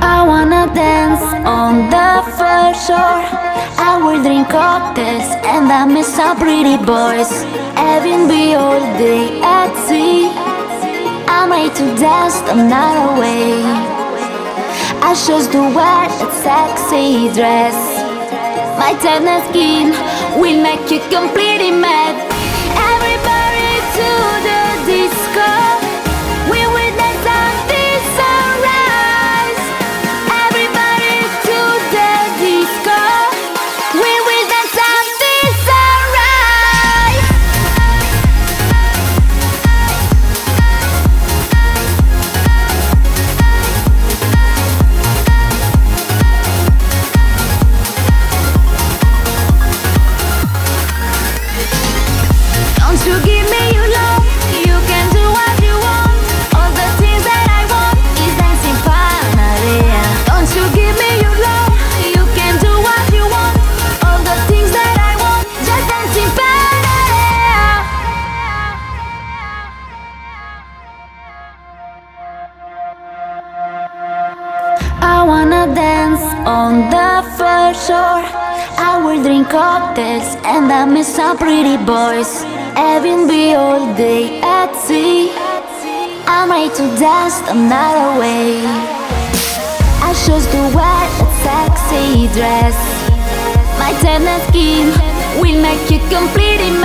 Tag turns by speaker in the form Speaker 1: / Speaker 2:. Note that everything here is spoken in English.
Speaker 1: I wanna dance on the first shore. I will drink cocktails and I miss some pretty boys. Having been all day at sea, I'm ready to dance the night away. I chose to wear that sexy dress. My tender skin will make you completely mad. Everybody to the disco. We will dance until sunrise. Everybody to the disco. We will dance until sunrise. Don't you give me your love, you can do what you want. All the things that I want is dancing Panarea. Don't you give me your love, you can do what you want. All the things that I want, just dancing Panarea. I wanna dance on the first shore. I will drink cocktails and I miss some pretty boys. Having been all day at sea, I'm ready to dance the night away. I chose to wear that sexy dress. My tender skin will make you completely